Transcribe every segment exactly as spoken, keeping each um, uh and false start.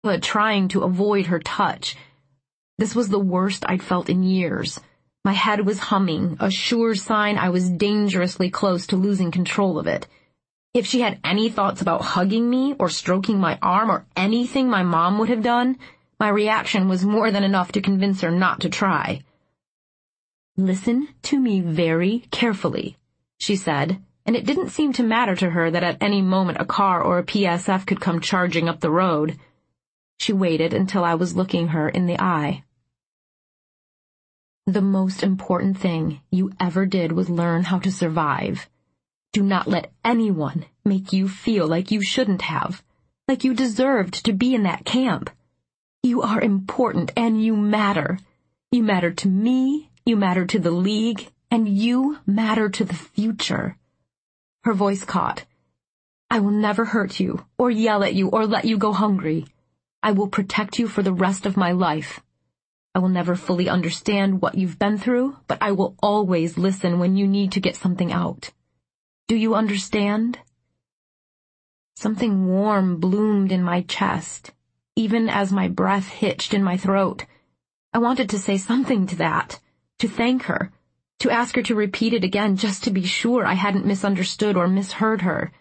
but trying to avoid her touch. This was the worst I'd felt in years. My head was humming, a sure sign I was dangerously close to losing control of it. If she had any thoughts about hugging me or stroking my arm or anything my mom would have done, my reaction was more than enough to convince her not to try. "Listen to me very carefully," she said, and it didn't seem to matter to her that at any moment a car or a P S F could come charging up the road. She waited until I was looking her in the eye. "The most important thing you ever did was learn how to survive. Do not let anyone make you feel like you shouldn't have, like you deserved to be in that camp. You are important and you matter. You matter to me, you matter to the League, and you matter to the future." Her voice caught. "I will never hurt you, or yell at you, or let you go hungry. I will protect you for the rest of my life. I will never fully understand what you've been through, but I will always listen when you need to get something out. Do you understand?" Something warm bloomed in my chest, even as my breath hitched in my throat. I wanted to say something to that, to thank her, to ask her to repeat it again just to be sure I hadn't misunderstood or misheard her.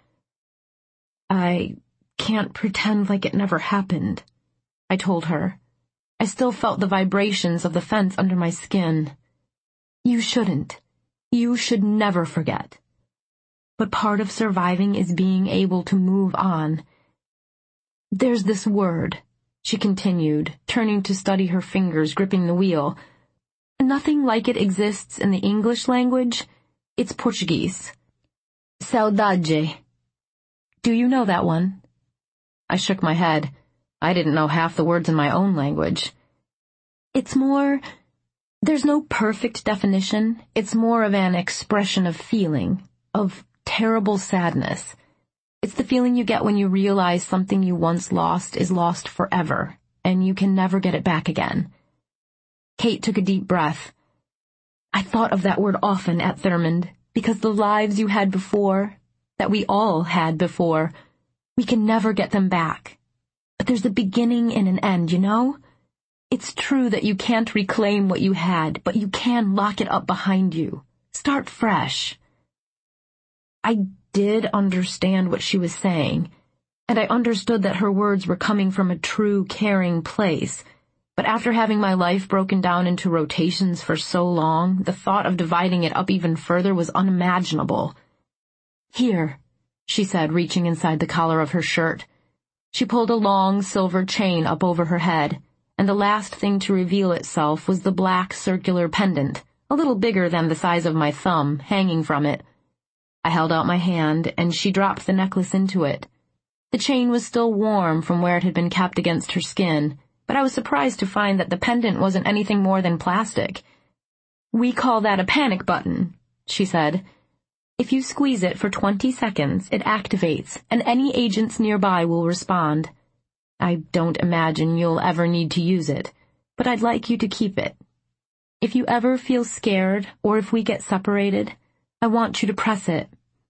"I can't pretend like it never happened," I told her. I still felt the vibrations of the fence under my skin. "You shouldn't. You should never forget. But part of surviving is being able to move on. There's this word," she continued, turning to study her fingers gripping the wheel. "Nothing like it exists in the English language. It's Portuguese. Saudade. Do you know that one?" I shook my head. I didn't know half the words in my own language. "It's more... There's no perfect definition. It's more of an expression of feeling, of terrible sadness. It's the feeling you get when you realize something you once lost is lost forever, and you can never get it back again." Kate took a deep breath. "I thought of that word often at Thurmond, because the lives you had before, that we all had before, we can never get them back. But there's a beginning and an end, you know? It's true that you can't reclaim what you had, but you can lock it up behind you. Start fresh." I did understand what she was saying, and I understood that her words were coming from a true, caring place. But after having my life broken down into rotations for so long, the thought of dividing it up even further was unimaginable. "Here," she said, reaching inside the collar of her shirt. She pulled a long silver chain up over her head, and the last thing to reveal itself was the black circular pendant, a little bigger than the size of my thumb, hanging from it. I held out my hand, and she dropped the necklace into it. The chain was still warm from where it had been kept against her skin, but I was surprised to find that the pendant wasn't anything more than plastic. "We call that a panic button," she said. "If you squeeze it for twenty seconds, it activates, and any agents nearby will respond. I don't imagine you'll ever need to use it, but I'd like you to keep it. If you ever feel scared, or if we get separated, I want you to press it."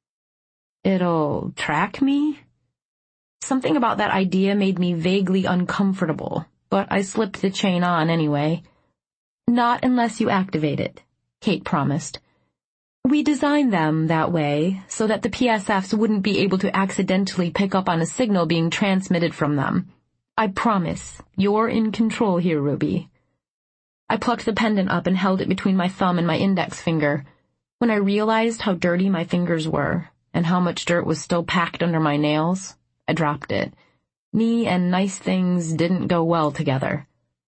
"It'll track me?" Something about that idea made me vaguely uncomfortable, but I slipped the chain on anyway. "Not unless you activate it," Kate promised. "We designed them that way so that the P S Fs wouldn't be able to accidentally pick up on a signal being transmitted from them. I promise, you're in control here, Ruby." I plucked the pendant up and held it between my thumb and my index finger. When I realized how dirty my fingers were, and how much dirt was still packed under my nails, I dropped it. Me and nice things didn't go well together.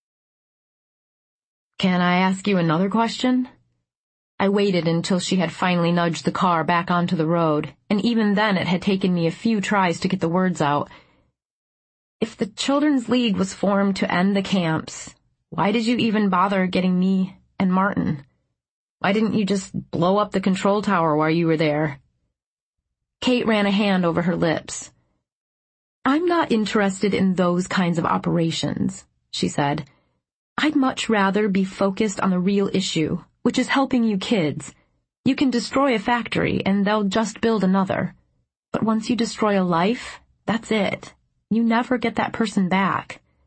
"Can I ask you another question?" I waited until she had finally nudged the car back onto the road, and even then it had taken me a few tries to get the words out. "If the Children's League was formed to end the camps, why did you even bother getting me and Martin? Why didn't you just blow up the control tower while you were there?" Kate ran a hand over her lips. "I'm not interested in those kinds of operations," she said. "I'd much rather be focused on the real issue, which is helping you kids. You can destroy a factory, and they'll just build another. But once you destroy a life, that's it. You never get that person back.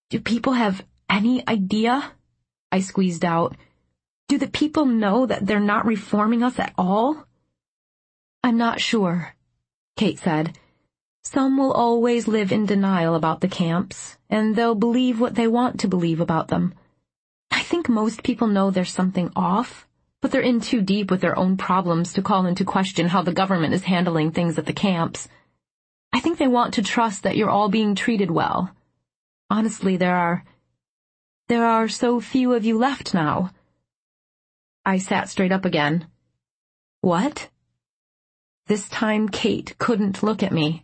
Do people have any idea? I squeezed out. Do the people know that they're not reforming us at all? I'm not sure, Kate said. Some will always live in denial about the camps, and they'll believe what they want to believe about them. I think most people know there's something off, but they're in too deep with their own problems to call into question how the government is handling things at the camps. I think they want to trust that you're all being treated well. Honestly, there are... there are so few of you left now. I sat straight up again. What? This time Kate couldn't look at me.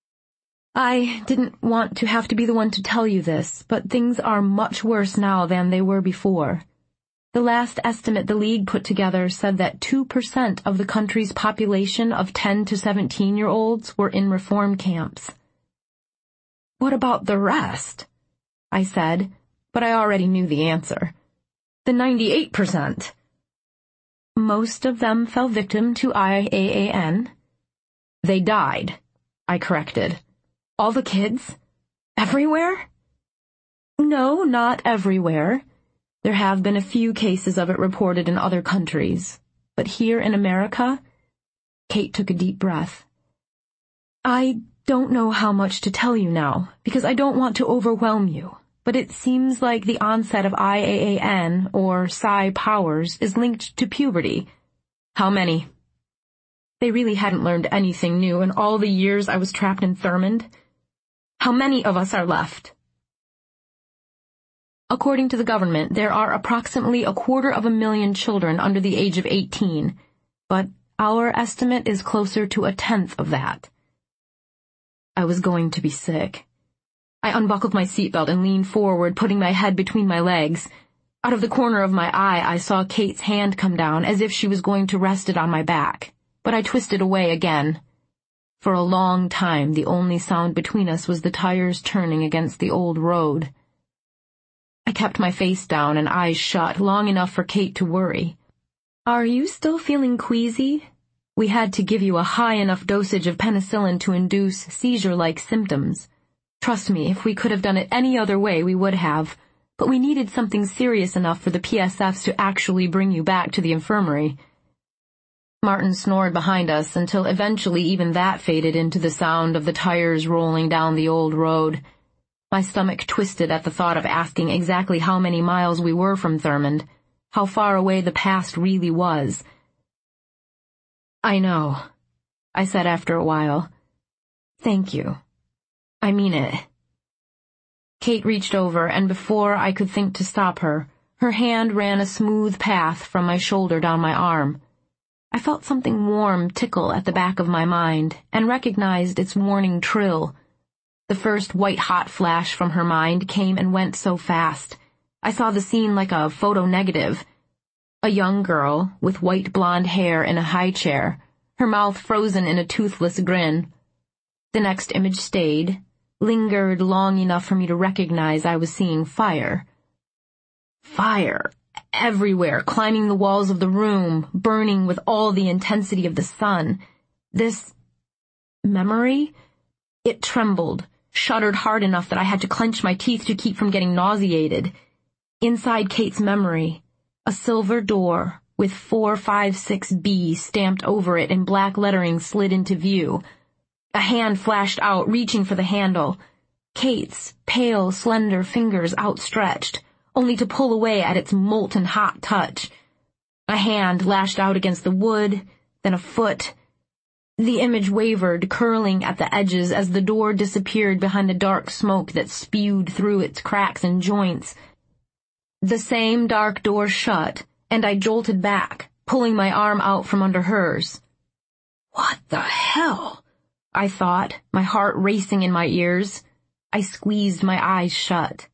I didn't want to have to be the one to tell you this, but things are much worse now than they were before. The last estimate the League put together said that two percent of the country's population of ten to seventeen-year-olds were in reform camps. What about the rest? I said, but I already knew the answer. The ninety-eight percent. Most of them fell victim to I A A N. They died, I corrected. All the kids? Everywhere? No, not everywhere. There have been a few cases of it reported in other countries. But here in America, Kate took a deep breath. I don't know how much to tell you now, because I don't want to overwhelm you, but it seems like the onset of I A A N, or psi powers, is linked to puberty. How many? They really hadn't learned anything new in all the years I was trapped in Thurmond. How many of us are left? According to the government, there are approximately a quarter of a million children under the age of eighteen, but our estimate is closer to a tenth of that. I was going to be sick. I unbuckled my seatbelt and leaned forward, putting my head between my legs. Out of the corner of my eye, I saw Kate's hand come down as if she was going to rest it on my back, but I twisted away again. For a long time, the only sound between us was the tires turning against the old road. I kept my face down and eyes shut long enough for Kate to worry. Are you still feeling queasy? We had to give you a high enough dosage of penicillin to induce seizure-like symptoms. Trust me, if we could have done it any other way, we would have. But we needed something serious enough for the P S Fs to actually bring you back to the infirmary. Martin snored behind us until eventually even that faded into the sound of the tires rolling down the old road. My stomach twisted at the thought of asking exactly how many miles we were from Thurmond, how far away the past really was. I know, I said after a while. Thank you. I mean it. Kate reached over, and before I could think to stop her, her hand ran a smooth path from my shoulder down my arm. I felt something warm tickle at the back of my mind, and recognized its warning trill. The first white-hot flash from her mind came and went so fast. I saw the scene like a photo negative. A young girl, with white blonde hair in a high chair, her mouth frozen in a toothless grin. The next image stayed, lingered long enough for me to recognize I was seeing fire. Fire! Everywhere, climbing the walls of the room, burning with all the intensity of the sun. This memory? It trembled, shuddered hard enough that I had to clench my teeth to keep from getting nauseated. Inside Kate's memory, a silver door with four five six B stamped over it in black lettering slid into view. A hand flashed out, reaching for the handle. Kate's pale, slender fingers outstretched, only to pull away at its molten hot touch. A hand lashed out against the wood, then a foot. The image wavered, curling at the edges as the door disappeared behind the dark smoke that spewed through its cracks and joints. The same dark door shut, and I jolted back, pulling my arm out from under hers. What the hell? I thought, my heart racing in my ears. I squeezed my eyes shut.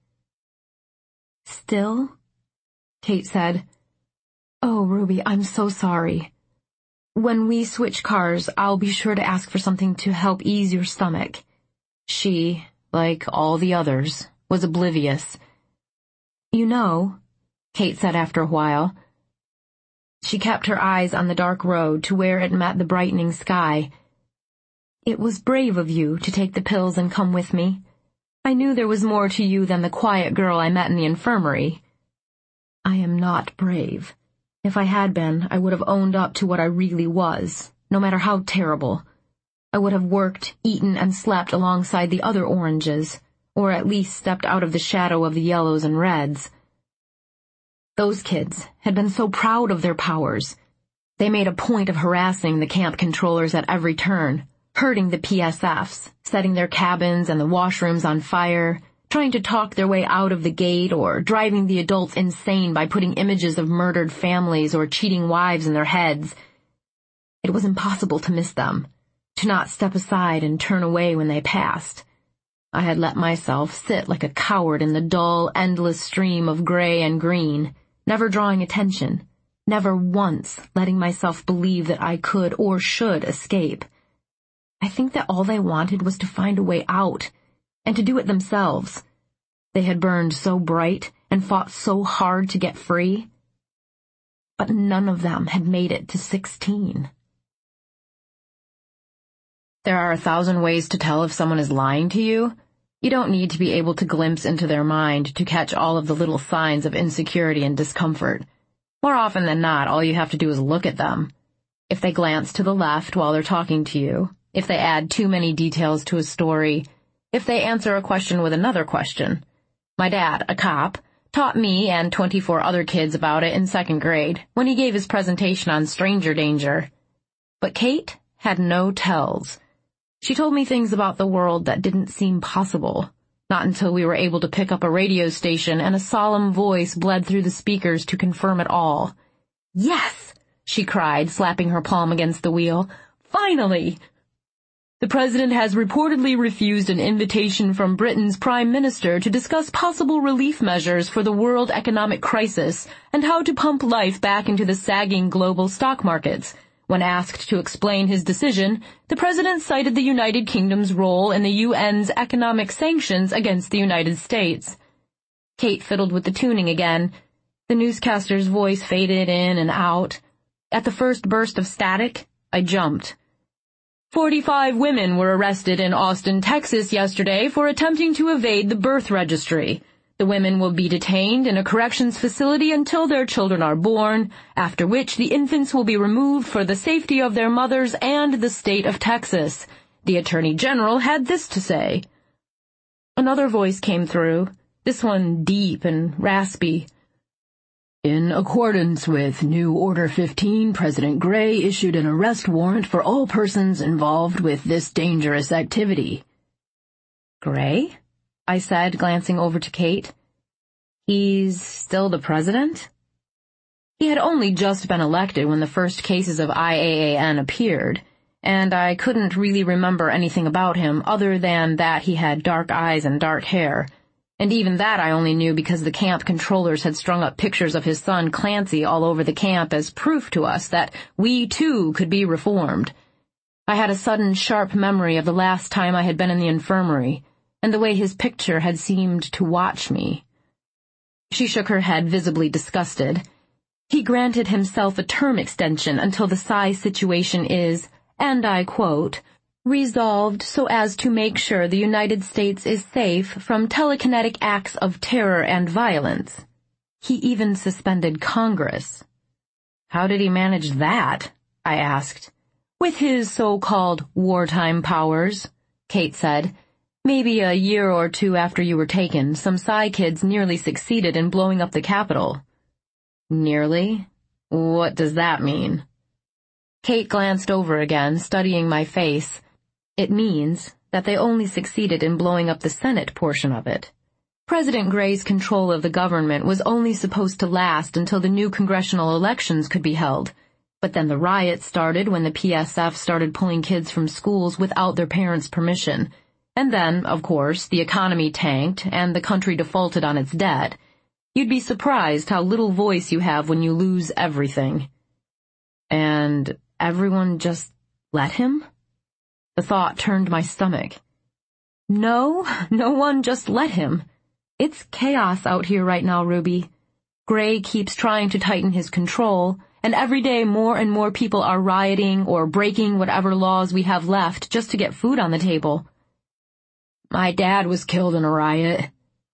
Still? Kate said. Oh, Ruby, I'm so sorry. When we switch cars, I'll be sure to ask for something to help ease your stomach. She, like all the others, was oblivious. You know, Kate said after a while. She kept her eyes on the dark road to where it met the brightening sky. It was brave of you to take the pills and come with me. I knew there was more to you than the quiet girl I met in the infirmary. I am not brave. If I had been, I would have owned up to what I really was, no matter how terrible. I would have worked, eaten, and slept alongside the other oranges, or at least stepped out of the shadow of the yellows and reds. Those kids had been so proud of their powers. They made a point of harassing the camp controllers at every turn, hurting the P S Fs, setting their cabins and the washrooms on fire, trying to talk their way out of the gate, or driving the adults insane by putting images of murdered families or cheating wives in their heads. It was impossible to miss them, to not step aside and turn away when they passed. I had let myself sit like a coward in the dull, endless stream of gray and green, never drawing attention, never once letting myself believe that I could or should escape. I think that all they wanted was to find a way out, and to do it themselves. They had burned so bright and fought so hard to get free. But none of them had made it to sixteen. There are a thousand ways to tell if someone is lying to you. You don't need to be able to glimpse into their mind to catch all of the little signs of insecurity and discomfort. More often than not, all you have to do is look at them. If they glance to the left while they're talking to you, if they add too many details to a story, if they answer a question with another question. My dad, a cop, taught me and twenty-four other kids about it in second grade when he gave his presentation on stranger danger. But Kate had no tells. She told me things about the world that didn't seem possible, not until we were able to pick up a radio station and a solemn voice bled through the speakers to confirm it all. "Yes!" she cried, slapping her palm against the wheel. "Finally!" The president has reportedly refused an invitation from Britain's prime minister to discuss possible relief measures for the world economic crisis and how to pump life back into the sagging global stock markets. When asked to explain his decision, the president cited the United Kingdom's role in the U N's economic sanctions against the United States. Kate fiddled with the tuning again. The newscaster's voice faded in and out. At the first burst of static, I jumped. Forty-five women were arrested in Austin, Texas yesterday for attempting to evade the birth registry. The women will be detained in a corrections facility until their children are born, after which the infants will be removed for the safety of their mothers and the state of Texas. The Attorney General had this to say. Another voice came through, this one deep and raspy. In accordance with New Order fifteen, President Gray issued an arrest warrant for all persons involved with this dangerous activity. Gray? I said, glancing over to Kate. He's still the president? He had only just been elected when the first cases of I A A N appeared, and I couldn't really remember anything about him other than that he had dark eyes and dark hair. And even that I only knew because the camp controllers had strung up pictures of his son Clancy all over the camp as proof to us that we, too, could be reformed. I had a sudden, sharp memory of the last time I had been in the infirmary, and the way his picture had seemed to watch me. She shook her head, visibly disgusted. He granted himself a term extension until the Psy situation is, and I quote, resolved so as to make sure the United States is safe from telekinetic acts of terror and violence. He even suspended Congress. How did he manage that? I asked. With his so-called wartime powers, Kate said. Maybe a year or two after you were taken, some Psy kids nearly succeeded in blowing up the Capitol. Nearly? What does that mean? Kate glanced over again, studying my face. It means that they only succeeded in blowing up the Senate portion of it. President Gray's control of the government was only supposed to last until the new congressional elections could be held. But then the riots started when the P S F started pulling kids from schools without their parents' permission. And then, of course, the economy tanked and the country defaulted on its debt. You'd be surprised how little voice you have when you lose everything. And everyone just let him? The thought turned my stomach. No, no one just let him. It's chaos out here right now, Ruby. Gray keeps trying to tighten his control, and every day more and more people are rioting or breaking whatever laws we have left just to get food on the table. My dad was killed in a riot.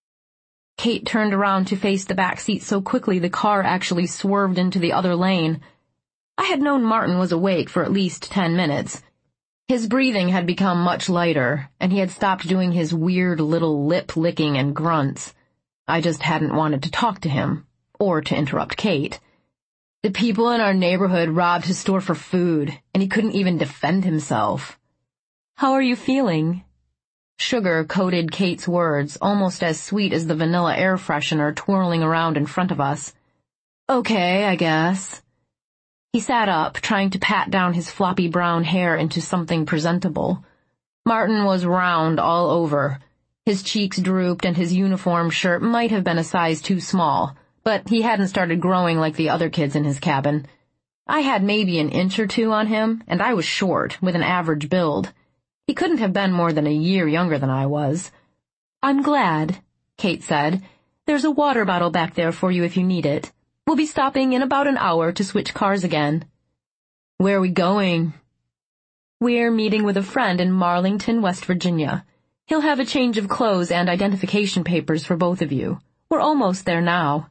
Kate turned around to face the back seat so quickly the car actually swerved into the other lane. I had known Martin was awake for at least ten minutes. His breathing had become much lighter, and he had stopped doing his weird little lip-licking and grunts. I just hadn't wanted to talk to him, or to interrupt Kate. The people in our neighborhood robbed his store for food, and he couldn't even defend himself. How are you feeling? Sugar coated Kate's words, almost as sweet as the vanilla air freshener twirling around in front of us. Okay, I guess. He sat up, trying to pat down his floppy brown hair into something presentable. Martin was round all over. His cheeks drooped and his uniform shirt might have been a size too small, but he hadn't started growing like the other kids in his cabin. I had maybe an inch or two on him, and I was short, with an average build. He couldn't have been more than a year younger than I was. I'm glad, Kate said. There's a water bottle back there for you if you need it. We'll be stopping in about an hour to switch cars again. Where are we going? We're meeting with a friend in Marlington, West Virginia. He'll have a change of clothes and identification papers for both of you. We're almost there now.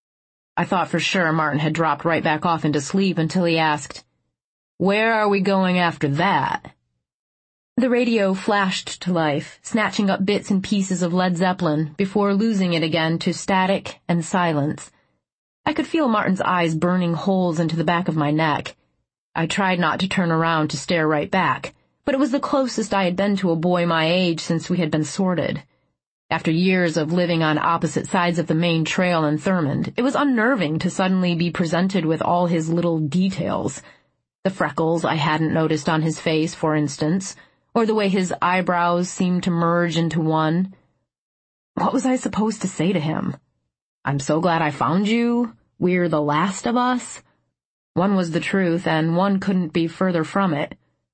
I thought for sure Martin had dropped right back off into sleep until he asked, Where are we going after that? The radio flashed to life, snatching up bits and pieces of Led Zeppelin before losing it again to static and silence. I could feel Martin's eyes burning holes into the back of my neck. I tried not to turn around to stare right back, but it was the closest I had been to a boy my age since we had been sorted. After years of living on opposite sides of the main trail in Thurmond, it was unnerving to suddenly be presented with all his little details. The freckles I hadn't noticed on his face, for instance, or the way his eyebrows seemed to merge into one. What was I supposed to say to him? I'm so glad I found you. We're the last of us. One was the truth, and one couldn't be further from it.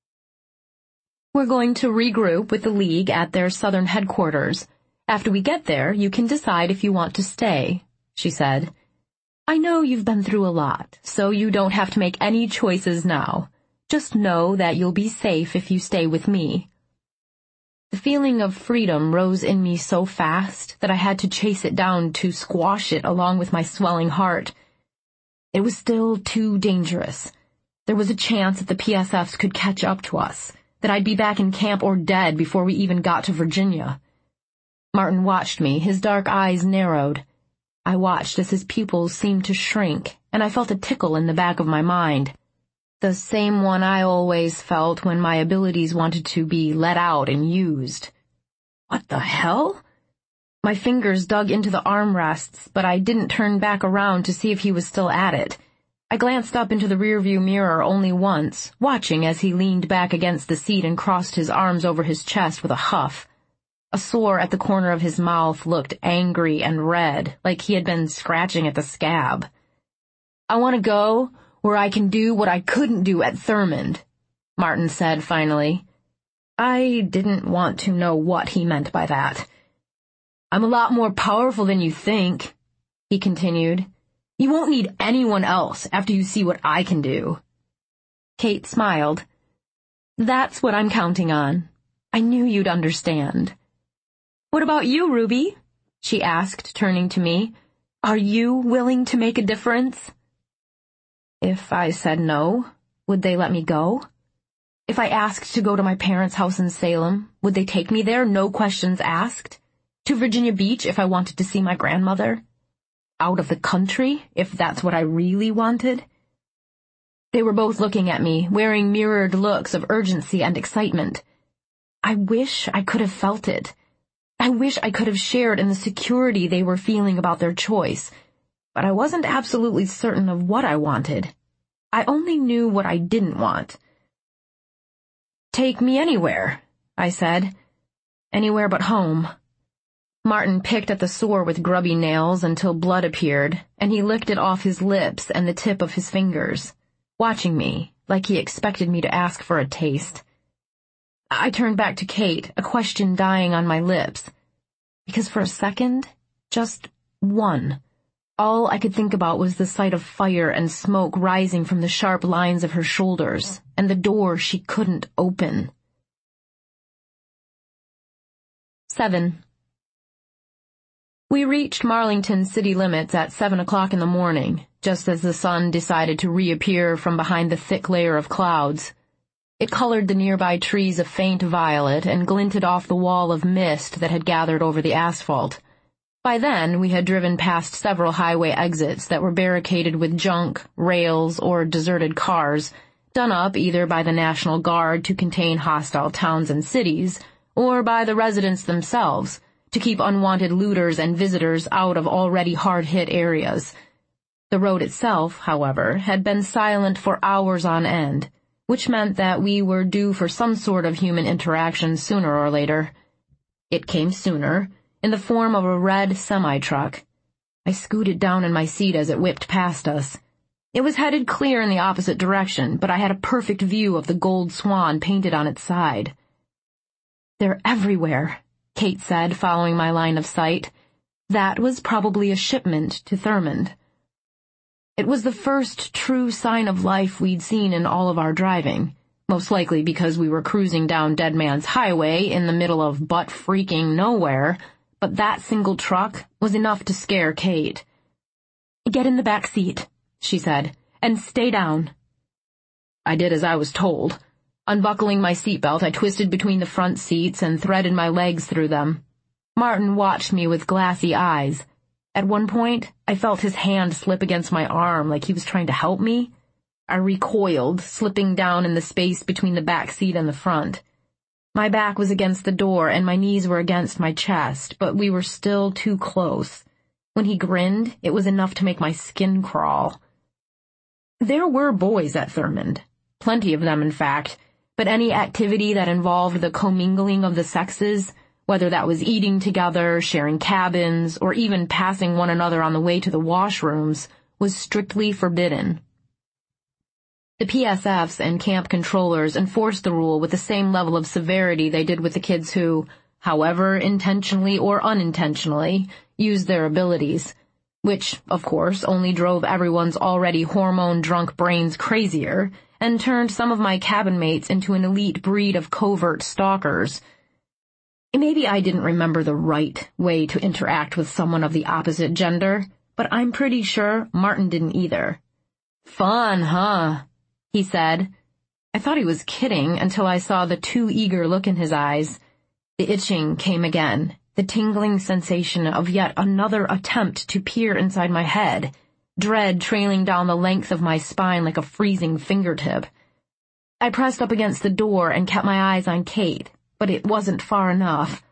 We're going to regroup with the League at their southern headquarters. After we get there, you can decide if you want to stay, she said. I know you've been through a lot, so you don't have to make any choices now. Just know that you'll be safe if you stay with me. The feeling of freedom rose in me so fast that I had to chase it down to squash it along with my swelling heart. It was still too dangerous. There was a chance that the P S Fs could catch up to us, that I'd be back in camp or dead before we even got to Virginia. Martin watched me, his dark eyes narrowed. I watched as his pupils seemed to shrink, and I felt a tickle in the back of my mind. The same one I always felt when my abilities wanted to be let out and used. What the hell? My fingers dug into the armrests, but I didn't turn back around to see if he was still at it. I glanced up into the rearview mirror only once, watching as he leaned back against the seat and crossed his arms over his chest with a huff. A sore at the corner of his mouth looked angry and red, like he had been scratching at the scab. I want to go where I can do what I couldn't do at Thurmond, Martin said finally. I didn't want to know what he meant by that. I'm a lot more powerful than you think, he continued. You won't need anyone else after you see what I can do. Kate smiled. That's what I'm counting on. I knew you'd understand. What about you, Ruby? She asked, turning to me. Are you willing to make a difference? If I said no, would they let me go? If I asked to go to my parents' house in Salem, would they take me there, no questions asked? To Virginia Beach if I wanted to see my grandmother? Out of the country, if that's what I really wanted? They were both looking at me, wearing mirrored looks of urgency and excitement. I wish I could have felt it. I wish I could have shared in the security they were feeling about their choice, but I wasn't absolutely certain of what I wanted. I only knew what I didn't want. Take me anywhere, I said. Anywhere but home. Martin picked at the sore with grubby nails until blood appeared, and he licked it off his lips and the tip of his fingers, watching me like he expected me to ask for a taste. I turned back to Kate, a question dying on my lips, because for a second, just one, all I could think about was the sight of fire and smoke rising from the sharp lines of her shoulders, and the door she couldn't open. Seven. We reached Marlington city limits at seven o'clock in the morning, just as the sun decided to reappear from behind the thick layer of clouds. It colored the nearby trees a faint violet and glinted off the wall of mist that had gathered over the asphalt. By then, we had driven past several highway exits that were barricaded with junk, rails, or deserted cars, done up either by the National Guard to contain hostile towns and cities, or by the residents themselves, to keep unwanted looters and visitors out of already hard-hit areas. The road itself, however, had been silent for hours on end, which meant that we were due for some sort of human interaction sooner or later. It came sooner, in the form of a red semi-truck. I scooted down in my seat as it whipped past us. It was headed clear in the opposite direction, but I had a perfect view of the gold swan painted on its side. "They're everywhere," Kate said, following my line of sight. That was probably a shipment to Thurmond. It was the first true sign of life we'd seen in all of our driving, most likely because we were cruising down Dead Man's Highway in the middle of butt-freaking nowhere, but that single truck was enough to scare Kate. "Get in the back seat," she said, "and stay down." I did as I was told. Unbuckling my seatbelt, I twisted between the front seats and threaded my legs through them. Martin watched me with glassy eyes. At one point, I felt his hand slip against my arm like he was trying to help me. I recoiled, slipping down in the space between the back seat and the front. My back was against the door and my knees were against my chest, but we were still too close. When he grinned, it was enough to make my skin crawl. There were boys at Thurmond. Plenty of them, in fact. But any activity that involved the commingling of the sexes, whether that was eating together, sharing cabins, or even passing one another on the way to the washrooms, was strictly forbidden. The P S Fs and camp controllers enforced the rule with the same level of severity they did with the kids who, however intentionally or unintentionally, used their abilities, which, of course, only drove everyone's already hormone-drunk brains crazier, and turned some of my cabin mates into an elite breed of covert stalkers. Maybe I didn't remember the right way to interact with someone of the opposite gender, but I'm pretty sure Martin didn't either. "Fun, huh?" he said. I thought he was kidding until I saw the too eager look in his eyes. The itching came again, the tingling sensation of yet another attempt to peer inside my head, dread trailing down the length of my spine like a freezing fingertip. I pressed up against the door and kept my eyes on Kate, but it wasn't far enough.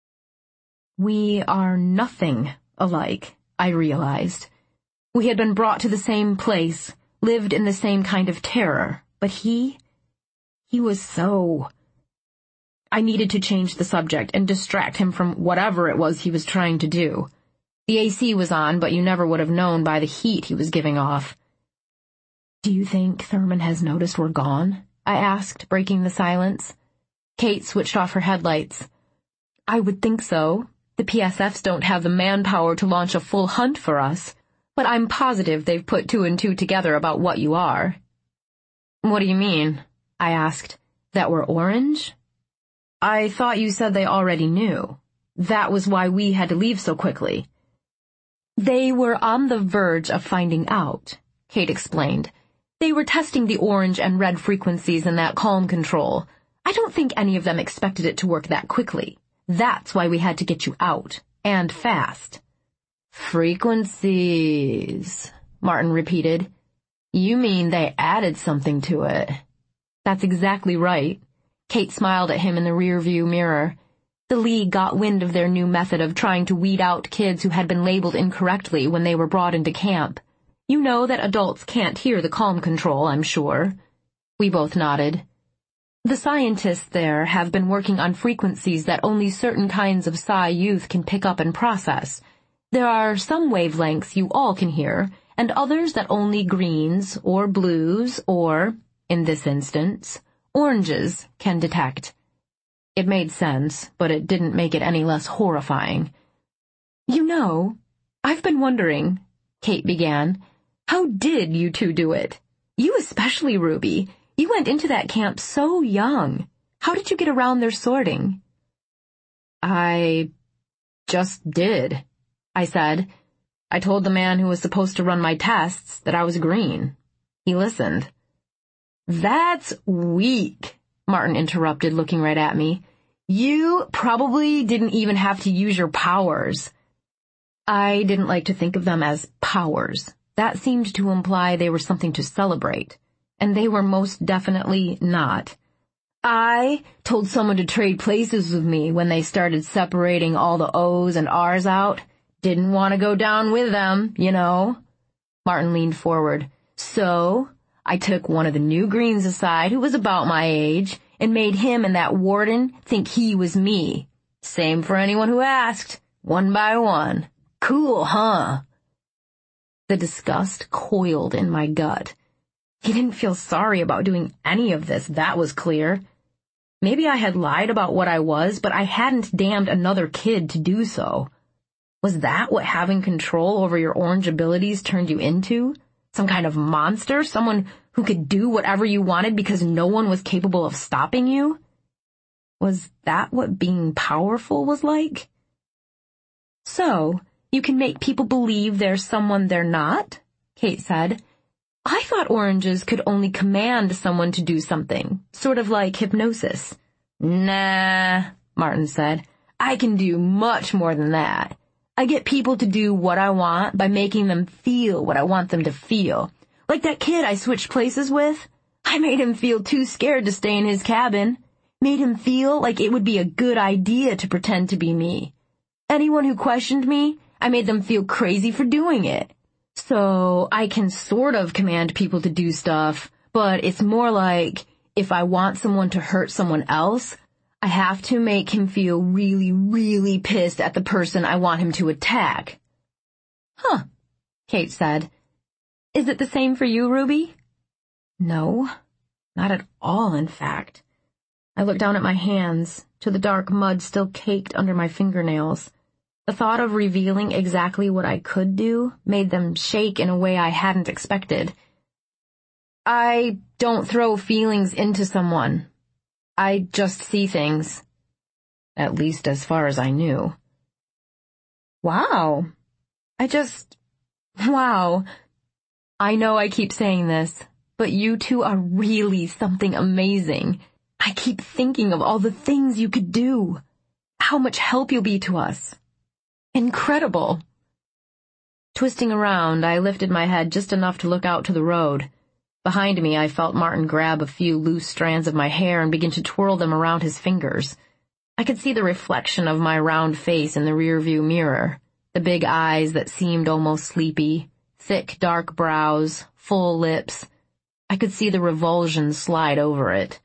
We are nothing alike, I realized. We had been brought to the same place, lived in the same kind of terror, but he, he was so... I needed to change the subject and distract him from whatever it was he was trying to do. The A C was on, but you never would have known by the heat he was giving off. "Do you think Thurmond has noticed we're gone?" I asked, breaking the silence. Kate switched off her headlights. "I would think so. The P S Fs don't have the manpower to launch a full hunt for us, but I'm positive they've put two and two together about what you are." "What do you mean?" I asked. "That we're orange?" "I thought you said they already knew. That was why we had to leave so quickly." "They were on the verge of finding out," Kate explained. "They were testing the orange and red frequencies in that calm control. I don't think any of them expected it to work that quickly. That's why we had to get you out, and fast." "Frequencies," Martin repeated. "You mean they added something to it?" "That's exactly right." Kate smiled at him in the rearview mirror. The League got wind of their new method of trying to weed out kids who had been labeled incorrectly when they were brought into camp. You know that adults can't hear the calm control, I'm sure. We both nodded. The scientists there have been working on frequencies that only certain kinds of Psi youth can pick up and process. There are some wavelengths you all can hear, and others that only greens or blues or, in this instance, oranges can detect. It made sense, but it didn't make it any less horrifying. "You know, I've been wondering," Kate began, "how did you two do it? You especially, Ruby. You went into that camp so young. How did you get around their sorting?" I just did, I said. I told the man who was supposed to run my tests that I was green. He listened. That's weak, Martin interrupted, looking right at me. You probably didn't even have to use your powers. I didn't like to think of them as powers. That seemed to imply they were something to celebrate, and they were most definitely not. I told someone to trade places with me when they started separating all the O's and R's out. Didn't want to go down with them, you know. Martin leaned forward. So I took one of the new greens aside, who was about my age, and made him and that warden think he was me. Same for anyone who asked, one by one. Cool, huh? The disgust coiled in my gut. He didn't feel sorry about doing any of this, that was clear. Maybe I had lied about what I was, but I hadn't damned another kid to do so. Was that what having control over your orange abilities turned you into? Some kind of monster? Someone who could do whatever you wanted because no one was capable of stopping you? Was that what being powerful was like? So, you can make people believe there's someone they're not? Kate said. I thought oranges could only command someone to do something, sort of like hypnosis. Nah, Martin said. I can do much more than that. I get people to do what I want by making them feel what I want them to feel. Like that kid I switched places with. I made him feel too scared to stay in his cabin. Made him feel like it would be a good idea to pretend to be me. Anyone who questioned me, I made them feel crazy for doing it. So I can sort of command people to do stuff, but it's more like if I want someone to hurt someone else, I have to make him feel really, really pissed at the person I want him to attack. Huh, Kate said. Is it the same for you, Ruby? No, not at all, in fact. I looked down at my hands, to the dark mud still caked under my fingernails. The thought of revealing exactly what I could do made them shake in a way I hadn't expected. I don't throw feelings into someone. I just see things. At least as far as I knew. Wow. I just... Wow. I know I keep saying this, but you two are really something amazing. I keep thinking of all the things you could do. How much help you'll be to us. Incredible. Twisting around, I lifted my head just enough to look out to the road. Behind me, I felt Martin grab a few loose strands of my hair and begin to twirl them around his fingers. I could see the reflection of my round face in the rearview mirror, the big eyes that seemed almost sleepy, thick dark brows, full lips. I could see the revulsion slide over it.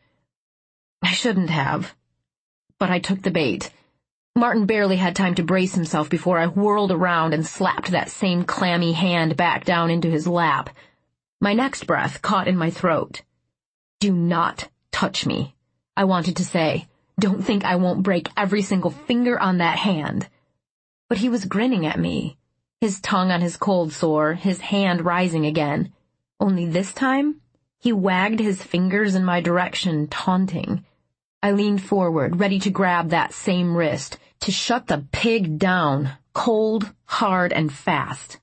I shouldn't have, but I took the bait. Martin barely had time to brace himself before I whirled around and slapped that same clammy hand back down into his lap. My next breath caught in my throat. Do not touch me, I wanted to say. Don't think I won't break every single finger on that hand. But he was grinning at me, his tongue on his cold sore, his hand rising again. Only this time, he wagged his fingers in my direction, taunting. I leaned forward, ready to grab that same wrist, to shut the pig down, cold, hard, and fast.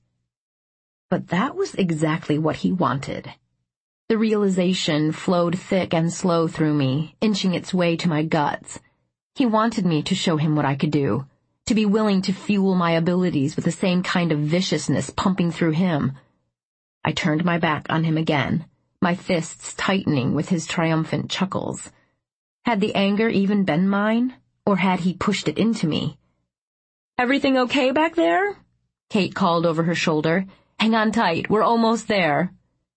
But that was exactly what he wanted. The realization flowed thick and slow through me, inching its way to my guts. He wanted me to show him what I could do, to be willing to fuel my abilities with the same kind of viciousness pumping through him. I turned my back on him again, my fists tightening with his triumphant chuckles. Had the anger even been mine, or had he pushed it into me? Everything okay back there? Kate called over her shoulder. Hang on tight, we're almost there.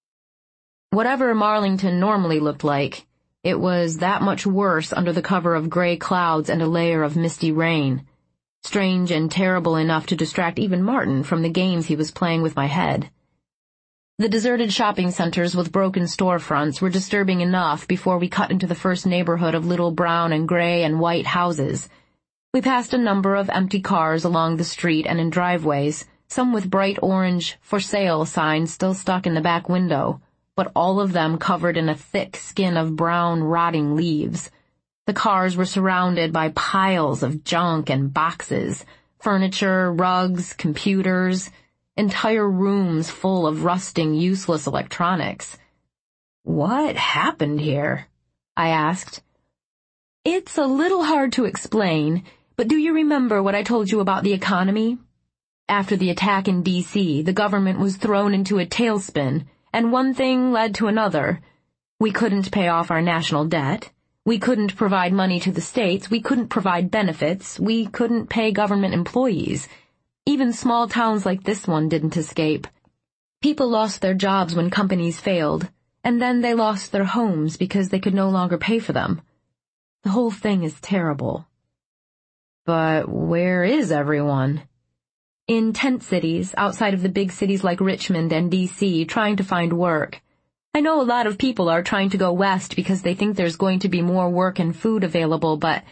Whatever Marlington normally looked like, it was that much worse under the cover of gray clouds and a layer of misty rain. Strange and terrible enough to distract even Martin from the games he was playing with my head. The deserted shopping centers with broken storefronts were disturbing enough before we cut into the first neighborhood of little brown and gray and white houses. We passed a number of empty cars along the street and in driveways, some with bright orange "for sale" signs still stuck in the back window, but all of them covered in a thick skin of brown, rotting leaves. The cars were surrounded by piles of junk and boxes, furniture, rugs, computers, entire rooms full of rusting, useless electronics. "What happened here?" I asked. "It's a little hard to explain, but do you remember what I told you about the economy? After the attack in D C, the government was thrown into a tailspin, and one thing led to another. We couldn't pay off our national debt. We couldn't provide money to the states. We couldn't provide benefits. We couldn't pay government employees. Even small towns like this one didn't escape. People lost their jobs when companies failed, and then they lost their homes because they could no longer pay for them. The whole thing is terrible." "But where is everyone?" "In tent cities, outside of the big cities like Richmond and D C, trying to find work. I know a lot of people are trying to go west because they think there's going to be more work and food available, but,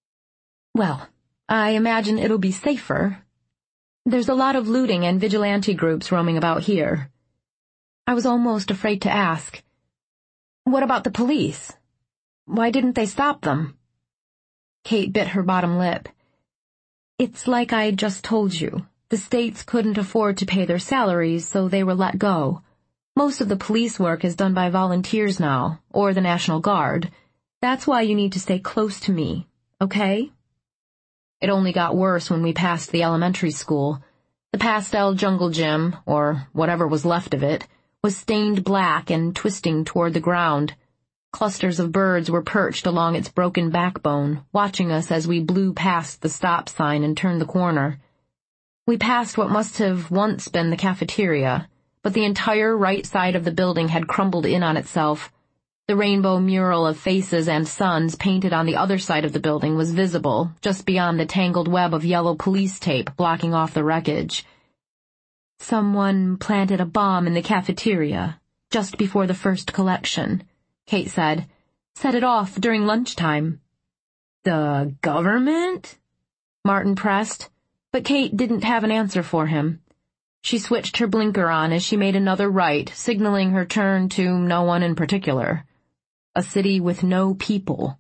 well, I imagine it'll be safer. There's a lot of looting and vigilante groups roaming about here." I was almost afraid to ask, "What about the police? Why didn't they stop them?" Kate bit her bottom lip. "It's like I just told you. The states couldn't afford to pay their salaries, so they were let go. Most of the police work is done by volunteers now, or the National Guard. That's why you need to stay close to me, okay?" It only got worse when we passed the elementary school. The pastel jungle gym, or whatever was left of it, was stained black and twisting toward the ground. Clusters of birds were perched along its broken backbone, watching us as we blew past the stop sign and turned the corner. We passed what must have once been the cafeteria, but the entire right side of the building had crumbled in on itself. The rainbow mural of faces and suns painted on the other side of the building was visible, just beyond the tangled web of yellow police tape blocking off the wreckage. "Someone planted a bomb in the cafeteria, just before the first collection," Kate said. "Set it off during lunchtime." "The government?" Martin pressed, but Kate didn't have an answer for him. She switched her blinker on as she made another right, signaling her turn to no one in particular. A city with no people.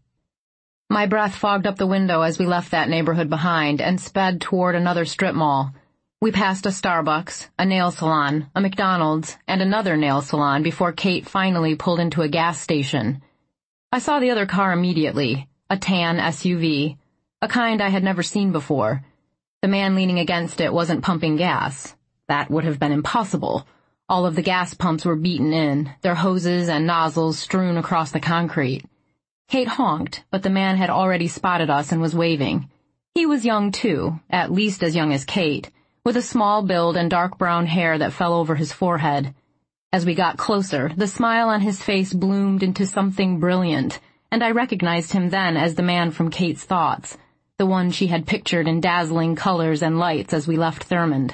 My breath fogged up the window as we left that neighborhood behind and sped toward another strip mall. We passed a Starbucks, a nail salon, a McDonald's, and another nail salon before Kate finally pulled into a gas station. I saw the other car immediately, a tan S U V, a kind I had never seen before. The man leaning against it wasn't pumping gas. That would have been impossible. All of the gas pumps were beaten in, their hoses and nozzles strewn across the concrete. Kate honked, but the man had already spotted us and was waving. He was young, too, at least as young as Kate, with a small build and dark brown hair that fell over his forehead. As we got closer, the smile on his face bloomed into something brilliant, and I recognized him then as the man from Kate's thoughts, the one she had pictured in dazzling colors and lights as we left Thurmond.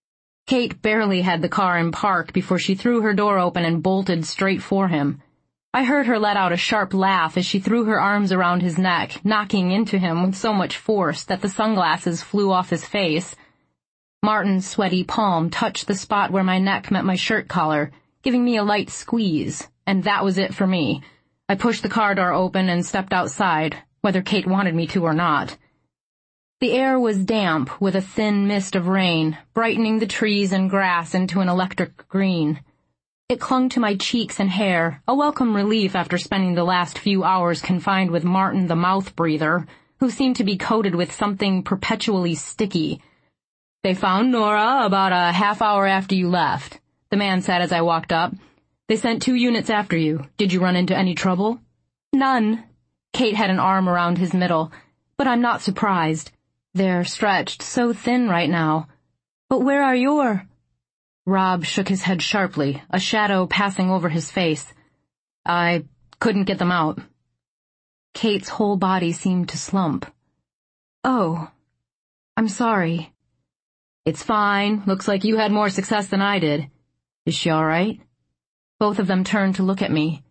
Kate barely had the car in park before she threw her door open and bolted straight for him. I heard her let out a sharp laugh as she threw her arms around his neck, knocking into him with so much force that the sunglasses flew off his face. Martin's sweaty palm touched the spot where my neck met my shirt collar, giving me a light squeeze, and that was it for me. I pushed the car door open and stepped outside, whether Kate wanted me to or not. The air was damp with a thin mist of rain, brightening the trees and grass into an electric green. It clung to my cheeks and hair, a welcome relief after spending the last few hours confined with Martin the mouth breather, who seemed to be coated with something perpetually sticky. "They found Nora about a half hour after you left," the man said as I walked up. "They sent two units after you. Did you run into any trouble?" "None." Kate had an arm around his middle. "But I'm not surprised. They're stretched so thin right now. But where are your—" Rob shook his head sharply, a shadow passing over his face. "I couldn't get them out." Kate's whole body seemed to slump. "Oh, I'm sorry." "It's fine. Looks like you had more success than I did. Is she all right?" Both of them turned to look at me.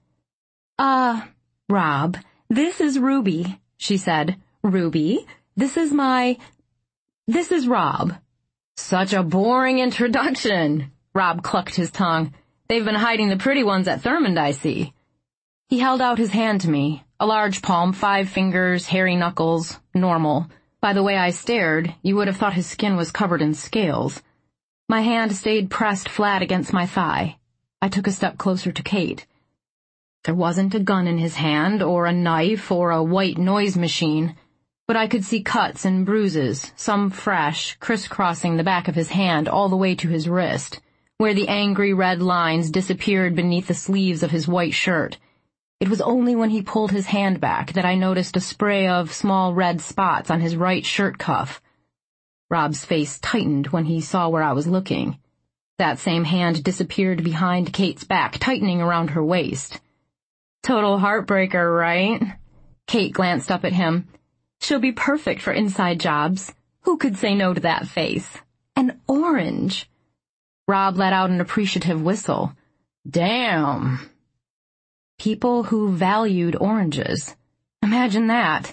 Uh, Rob, this is Ruby," she said. "Ruby, this is my... this is Rob." "Such a boring introduction." Rob clucked his tongue. "They've been hiding the pretty ones at Thurmond, I see." He held out his hand to me, A large palm, five fingers, hairy knuckles, normal. By the way I stared, you would have thought his skin was covered in scales. My hand stayed pressed flat against my thigh. I took a step closer to Kate. There wasn't a gun in his hand, or a knife, or a white noise machine, but I could see cuts and bruises, some fresh, crisscrossing the back of his hand all the way to his wrist, where the angry red lines disappeared beneath the sleeves of his white shirt. It was only when he pulled his hand back that I noticed a spray of small red spots on his right shirt cuff. Rob's face tightened when he saw where I was looking. That same hand disappeared behind Kate's back, tightening around her waist. Total heartbreaker, right? Kate glanced up at him. She'll be perfect for inside jobs. Who could say no to that face? An orange. Rob let out an appreciative whistle. Damn. People who valued oranges. Imagine that.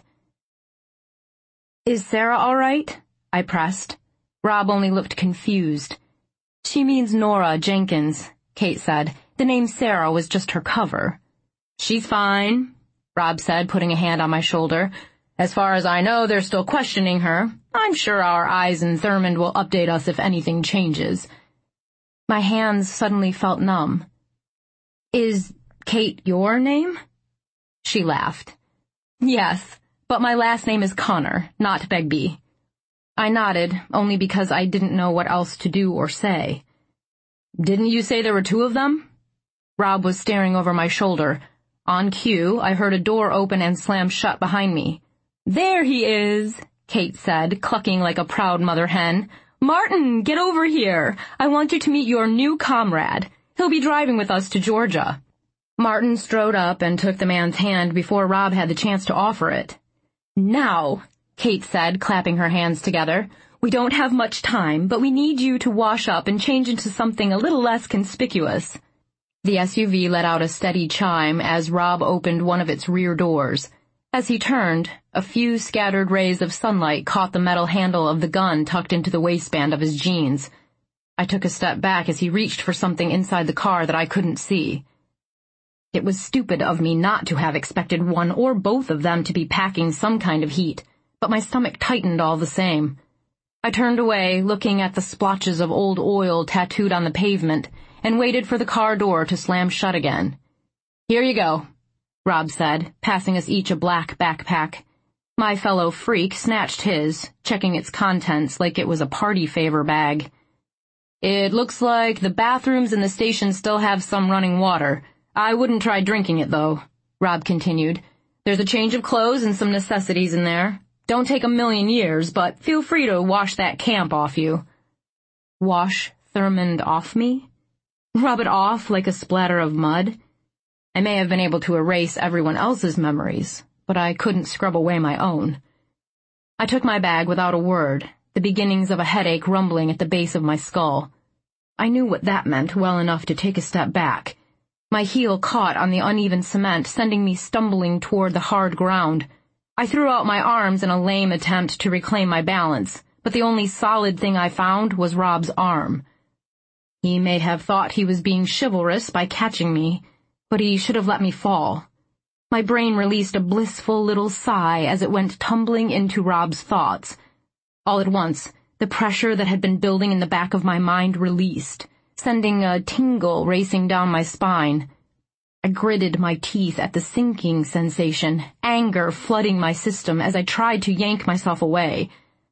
Is Sarah all right? I pressed. Rob only looked confused. She means Nora Jenkins, Kate said. The name Sarah was just her cover. She's fine, Rob said, putting a hand on my shoulder. As far as I know, they're still questioning her. I'm sure our eyes in Thurmond will update us if anything changes. My hands suddenly felt numb. Is Kate your name? She laughed. Yes, but my last name is Connor, not Begbie. I nodded, only because I didn't know what else to do or say. Didn't you say there were two of them? Rob was staring over my shoulder. On cue, I heard a door open and slam shut behind me. There he is, Kate said, clucking like a proud mother hen. Martin, get over here. I want you to meet your new comrade. He'll be driving with us to Georgia. Martin strode up and took the man's hand before Rob had the chance to offer it. Now, Kate said, clapping her hands together, we don't have much time, but we need you to wash up and change into something a little less conspicuous. The S U V let out a steady chime as Rob opened one of its rear doors. As he turned, a few scattered rays of sunlight caught the metal handle of the gun tucked into the waistband of his jeans. I took a step back as he reached for something inside the car that I couldn't see. It was stupid of me not to have expected one or both of them to be packing some kind of heat, but my stomach tightened all the same. I turned away, looking at the splotches of old oil tattooed on the pavement, and waited for the car door to slam shut again. Here you go, Rob said, passing us each a black backpack. My fellow freak snatched his, checking its contents like it was a party favor bag. It looks like the bathrooms in the station still have some running water. I wouldn't try drinking it, though, Rob continued. There's a change of clothes and some necessities in there. Don't take a million years, but feel free to wash that camp off you. Wash Thurmond off me? Rub it off like a splatter of mud? I may have been able to erase everyone else's memories, but I couldn't scrub away my own. I took my bag without a word, the beginnings of a headache rumbling at the base of my skull. I knew what that meant well enough to take a step back. My heel caught on the uneven cement, sending me stumbling toward the hard ground. I threw out my arms in a lame attempt to reclaim my balance, but the only solid thing I found was Rob's arm. He may have thought he was being chivalrous by catching me, but he should have let me fall. My brain released a blissful little sigh as it went tumbling into Rob's thoughts. All at once, the pressure that had been building in the back of my mind released, sending a tingle racing down my spine. I gritted my teeth at the sinking sensation, anger flooding my system as I tried to yank myself away.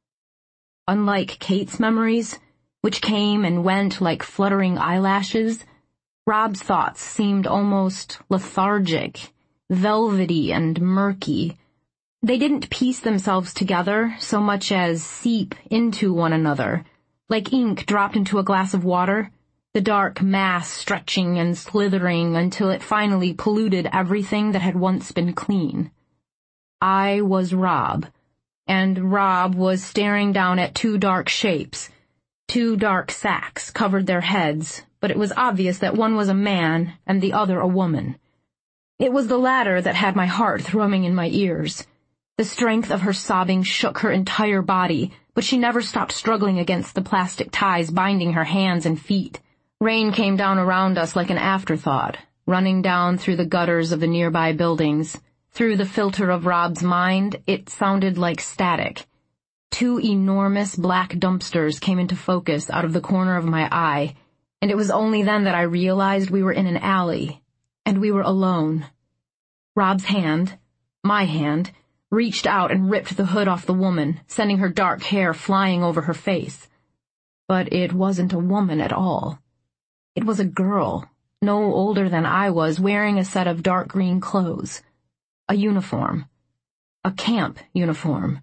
Unlike Kate's memories, which came and went like fluttering eyelashes, Rob's thoughts seemed almost lethargic, velvety and murky. They didn't piece themselves together so much as seep into one another, like ink dropped into a glass of water, the dark mass stretching and slithering until it finally polluted everything that had once been clean. I was Rob, and Rob was staring down at two dark shapes. Two dark sacks covered their heads, but it was obvious that one was a man and the other a woman. It was the latter that had my heart thrumming in my ears. The strength of her sobbing shook her entire body, but she never stopped struggling against the plastic ties binding her hands and feet. Rain came down around us like an afterthought, running down through the gutters of the nearby buildings, Through the filter of Rob's mind, it sounded like static. Two enormous black dumpsters came into focus out of the corner of my eye, and it was only then that I realized we were in an alley, and we were alone. Rob's hand, my hand, reached out and ripped the hood off the woman, sending her dark hair flying over her face. But it wasn't a woman at all. It was a girl, no older than I was, wearing a set of dark green clothes. A uniform. A camp uniform.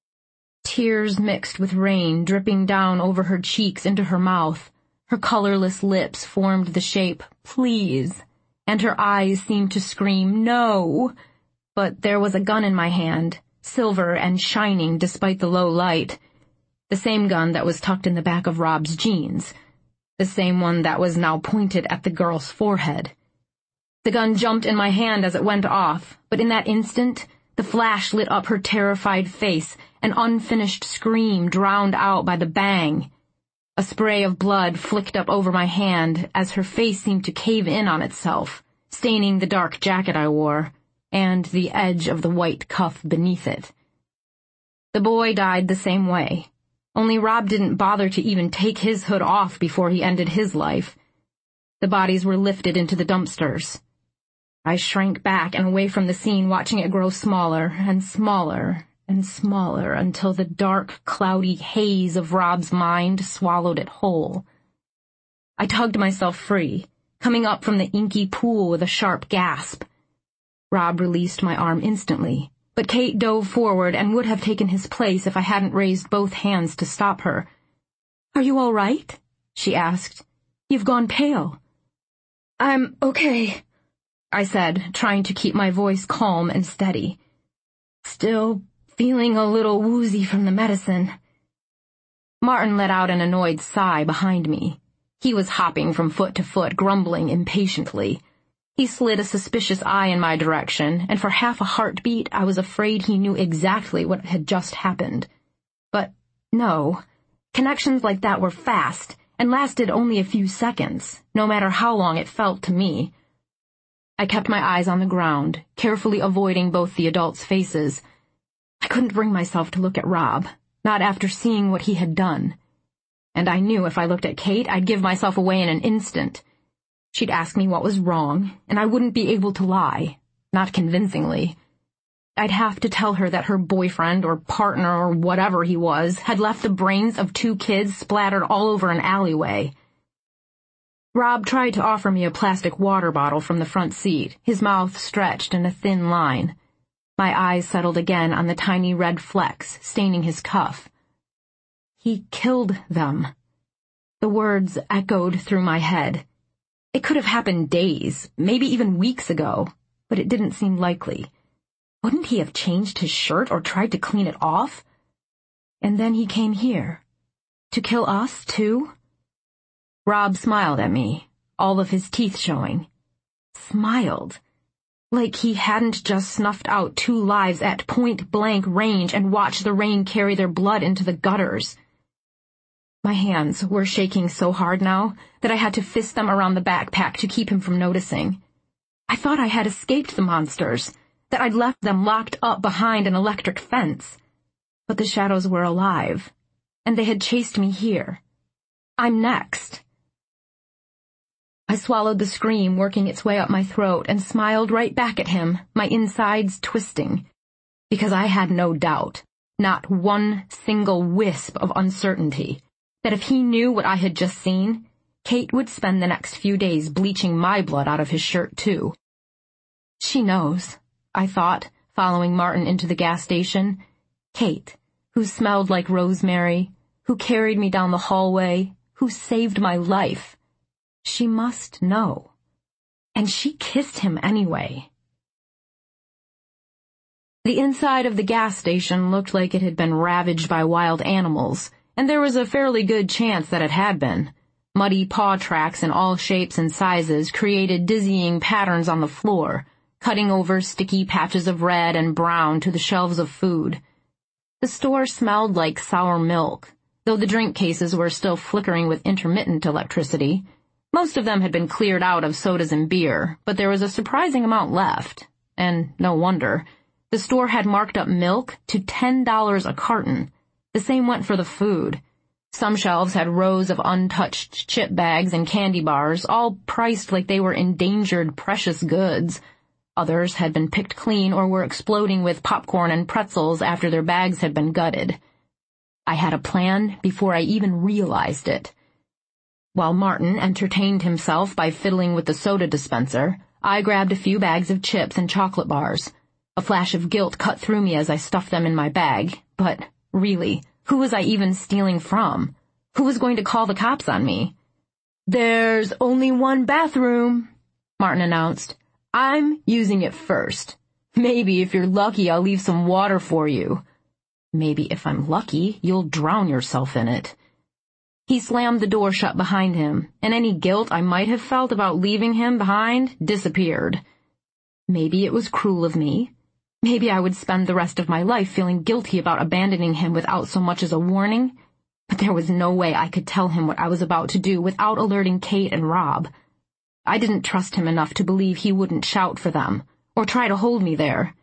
Tears mixed with rain dripping down over her cheeks into her mouth. Her colorless lips formed the shape, "Please," and her eyes seemed to scream, "No!" But there was a gun in my hand, silver and shining despite the low light. The same gun that was tucked in the back of Rob's jeans. The same one that was now pointed at the girl's forehead. The gun jumped in my hand as it went off, but in that instant, the flash lit up her terrified face, an unfinished scream drowned out by the bang. A spray of blood flicked up over my hand as her face seemed to cave in on itself, staining the dark jacket I wore, and the edge of the white cuff beneath it. The boy died the same way, only Rob didn't bother to even take his hood off before he ended his life. The bodies were lifted into the dumpsters. I shrank back and away from the scene, watching it grow smaller and smaller and smaller until the dark, cloudy haze of Rob's mind swallowed it whole. I tugged myself free, coming up from the inky pool with a sharp gasp. Rob released my arm instantly, but Kate dove forward and would have taken his place if I hadn't raised both hands to stop her. "Are you all right?" she asked. "You've gone pale." "I'm okay," I said, trying to keep my voice calm and steady. "Still feeling a little woozy from the medicine." Martin let out an annoyed sigh behind me. He was hopping from foot to foot, grumbling impatiently. He slid a suspicious eye in my direction, and for half a heartbeat I was afraid he knew exactly what had just happened. But no, connections like that were fast, and lasted only a few seconds, no matter how long it felt to me. I kept my eyes on the ground, carefully avoiding both the adults' faces. I couldn't bring myself to look at Rob, not after seeing what he had done. And I knew if I looked at Kate, I'd give myself away in an instant. She'd ask me what was wrong, and I wouldn't be able to lie, not convincingly. I'd have to tell her that her boyfriend or partner or whatever he was had left the brains of two kids splattered all over an alleyway. Rob tried to offer me a plastic water bottle from the front seat, his mouth stretched in a thin line. My eyes settled again on the tiny red flecks staining his cuff. He killed them. The words echoed through my head. It could have happened days, maybe even weeks ago, but it didn't seem likely. Wouldn't he have changed his shirt or tried to clean it off? And then he came here. To kill us, too? Rob smiled at me, all of his teeth showing. Smiled. Like he hadn't just snuffed out two lives at point-blank range and watched the rain carry their blood into the gutters. My hands were shaking so hard now that I had to fist them around the backpack to keep him from noticing. I thought I had escaped the monsters, that I'd left them locked up behind an electric fence. But the shadows were alive, and they had chased me here. I'm next. I swallowed the scream working its way up my throat and smiled right back at him, my insides twisting, because I had no doubt, not one single wisp of uncertainty, that if he knew what I had just seen, Kate would spend the next few days bleaching my blood out of his shirt, too. She knows, I thought, following Martin into the gas station. Kate, who smelled like rosemary, who carried me down the hallway, who saved my life. She must know. And she kissed him anyway. The inside of the gas station looked like it had been ravaged by wild animals, and there was a fairly good chance that it had been. Muddy paw tracks in all shapes and sizes created dizzying patterns on the floor, cutting over sticky patches of red and brown to the shelves of food. The store smelled like sour milk, though the drink cases were still flickering with intermittent electricity. Most of them had been cleared out of sodas and beer, but there was a surprising amount left. and no wonder. The store had marked up milk to ten dollars a carton. The same went for the food. Some shelves had rows of untouched chip bags and candy bars, all priced like they were endangered precious goods. Others had been picked clean or were exploding with popcorn and pretzels after their bags had been gutted. I had a plan before I even realized it. While Martin entertained himself by fiddling with the soda dispenser, I grabbed a few bags of chips and chocolate bars. A flash of guilt cut through me as I stuffed them in my bag. But, really, who was I even stealing from? Who was going to call the cops on me? "There's only one bathroom," Martin announced. "I'm using it first. Maybe if you're lucky I'll leave some water for you." Maybe if I'm lucky, you'll drown yourself in it. He slammed the door shut behind him, and any guilt I might have felt about leaving him behind disappeared. Maybe it was cruel of me. Maybe I would spend the rest of my life feeling guilty about abandoning him without so much as a warning. But there was no way I could tell him what I was about to do without alerting Kate and Rob. I didn't trust him enough to believe he wouldn't shout for them, or try to hold me there.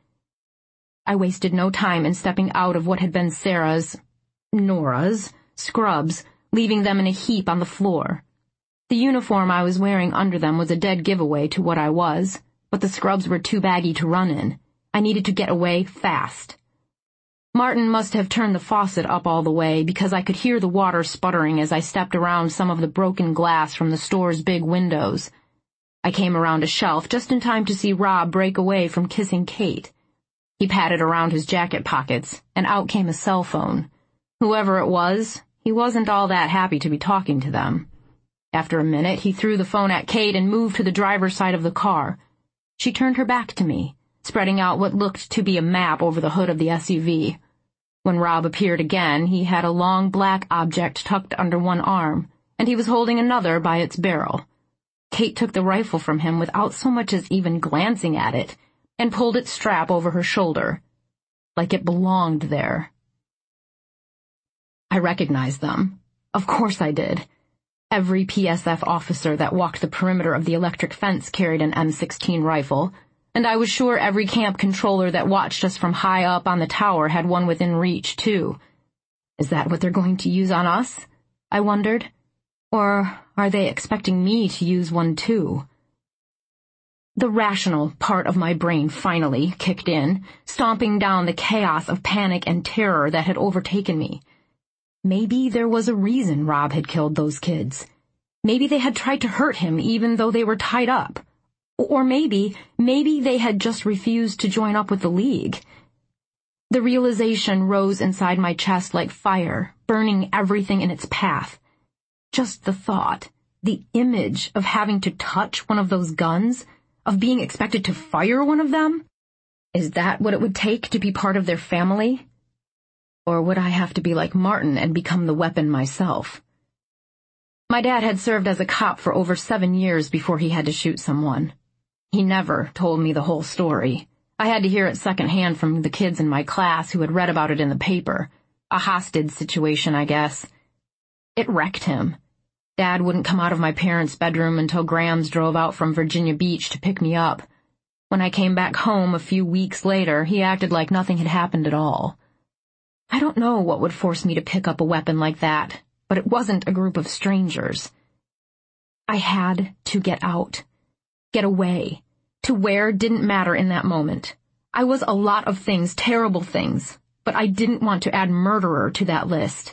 I wasted no time in stepping out of what had been Sarah's, Nora's, scrubs, leaving them in a heap on the floor. The uniform I was wearing under them was a dead giveaway to what I was, but the scrubs were too baggy to run in. I needed to get away fast. Martin must have turned the faucet up all the way because I could hear the water sputtering as I stepped around some of the broken glass from the store's big windows. I came around a shelf just in time to see Rob break away from kissing Kate. He patted around his jacket pockets, and out came a cell phone. Whoever it was, he wasn't all that happy to be talking to them. After a minute, he threw the phone at Kate and moved to the driver's side of the car. She turned her back to me, spreading out what looked to be a map over the hood of the S U V. When Rob appeared again, he had a long black object tucked under one arm, and he was holding another by its barrel. Kate took the rifle from him without so much as even glancing at it, and pulled its strap over her shoulder, like it belonged there. I recognized them. Of course I did. Every P S F officer that walked the perimeter of the electric fence carried an M sixteen rifle, and I was sure every camp controller that watched us from high up on the tower had one within reach, too. Is that what they're going to use on us? I wondered. Or are they expecting me to use one, too? The rational part of my brain finally kicked in, stomping down the chaos of panic and terror that had overtaken me. Maybe there was a reason Rob had killed those kids. Maybe they had tried to hurt him even though they were tied up. Or maybe, maybe they had just refused to join up with the League. The realization rose inside my chest like fire, burning everything in its path. Just the thought, the image of having to touch one of those guns, of being expected to fire one of them? Is that what it would take to be part of their family? Or would I have to be like Martin and become the weapon myself? My dad had served as a cop for over seven years before he had to shoot someone. He never told me the whole story. I had to hear it secondhand from the kids in my class who had read about it in the paper. A hostage situation, I guess. It wrecked him. Dad wouldn't come out of my parents' bedroom until Grams drove out from Virginia Beach to pick me up. When I came back home a few weeks later, he acted like nothing had happened at all. I don't know what would force me to pick up a weapon like that, but it wasn't a group of strangers. I had to get out. Get away. To where didn't matter in that moment. I was a lot of things, terrible things, but I didn't want to add murderer to that list.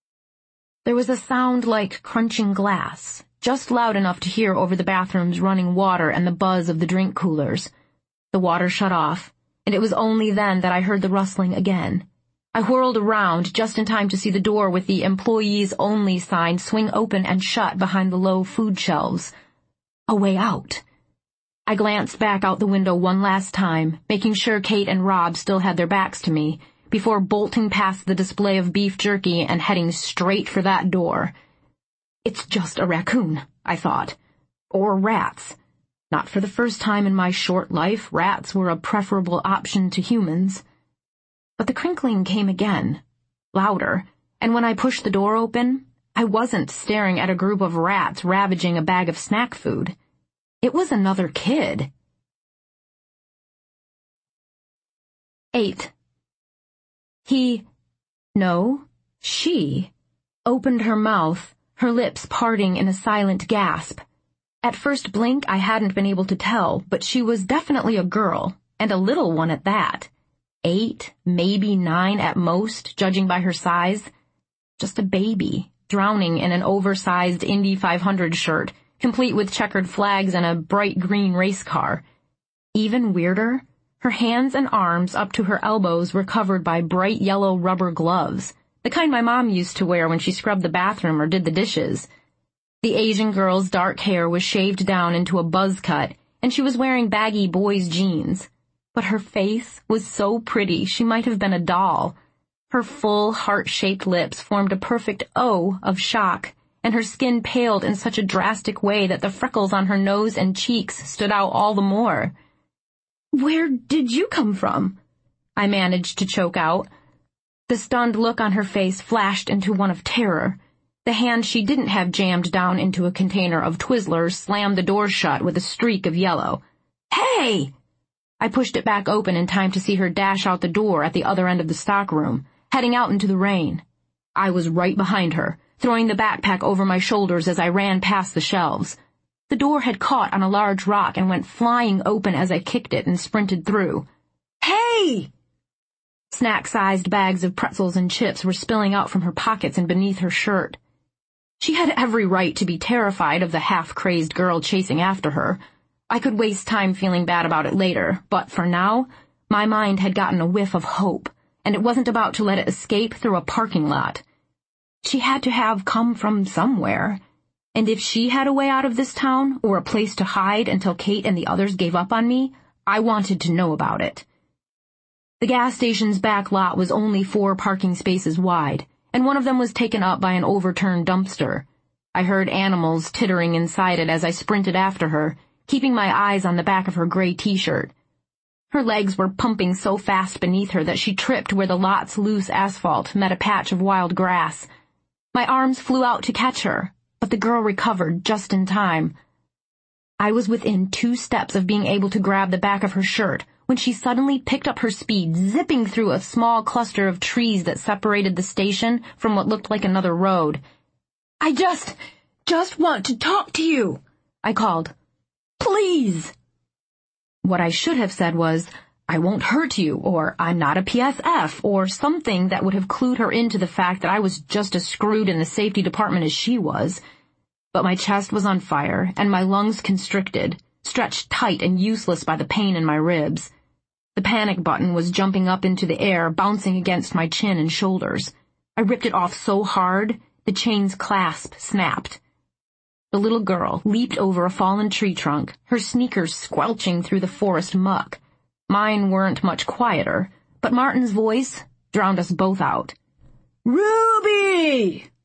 There was a sound like crunching glass, just loud enough to hear over the bathroom's running water and the buzz of the drink coolers. The water shut off, and it was only then that I heard the rustling again. I whirled around just in time to see the door with the employees only sign swing open and shut behind the low food shelves. A way out. I glanced back out the window one last time, making sure Kate and Rob still had their backs to me, before bolting past the display of beef jerky and heading straight for that door. It's just a raccoon, I thought. Or rats. Not for the first time in my short life, rats were a preferable option to humans. But the crinkling came again, louder, and when I pushed the door open, I wasn't staring at a group of rats ravaging a bag of snack food. It was another kid. Eight. He, no, she, opened her mouth, her lips parting in a silent gasp. At first blink, I hadn't been able to tell, but she was definitely a girl, and a little one at that. Eight, maybe nine at most, judging by her size. Just a baby, drowning in an oversized Indy five hundred shirt, complete with checkered flags and a bright green race car. Even weirder, her hands and arms up to her elbows were covered by bright yellow rubber gloves, the kind my mom used to wear when she scrubbed the bathroom or did the dishes. The Asian girl's dark hair was shaved down into a buzz cut, and she was wearing baggy boys' jeans. But her face was so pretty she might have been a doll. Her full, heart-shaped lips formed a perfect O of shock, and her skin paled in such a drastic way that the freckles on her nose and cheeks stood out all the more. "Where did you come from?" I managed to choke out. The stunned look on her face flashed into one of terror. The hand she didn't have jammed down into a container of Twizzlers slammed the door shut with a streak of yellow. "Hey!" I pushed it back open in time to see her dash out the door at the other end of the stockroom, heading out into the rain. I was right behind her, throwing the backpack over my shoulders as I ran past the shelves. The door had caught on a large rock and went flying open as I kicked it and sprinted through. "Hey!" Snack-sized bags of pretzels and chips were spilling out from her pockets and beneath her shirt. She had every right to be terrified of the half-crazed girl chasing after her. I could waste time feeling bad about it later, but for now, my mind had gotten a whiff of hope, and it wasn't about to let it escape through a parking lot. She had to have come from somewhere, and if she had a way out of this town, or a place to hide until Kate and the others gave up on me, I wanted to know about it. The gas station's back lot was only four parking spaces wide, and one of them was taken up by an overturned dumpster. I heard animals tittering inside it as I sprinted after her, keeping my eyes on the back of her gray t-shirt. Her legs were pumping so fast beneath her that she tripped where the lot's loose asphalt met a patch of wild grass. My arms flew out to catch her, but the girl recovered just in time. I was within two steps of being able to grab the back of her shirt when she suddenly picked up her speed, zipping through a small cluster of trees that separated the station from what looked like another road. "I just, just want to talk to you," I called. "Please." What I should have said was, "I won't hurt you," or "I'm not a P S F," or something that would have clued her into the fact that I was just as screwed in the safety department as she was. But my chest was on fire, and my lungs constricted, stretched tight and useless by the pain in my ribs. The panic button was jumping up into the air, bouncing against my chin and shoulders. I ripped it off so hard, the chain's clasp snapped. The little girl leaped over a fallen tree trunk, her sneakers squelching through the forest muck. Mine weren't much quieter, but Martin's voice drowned us both out. "Ruby!"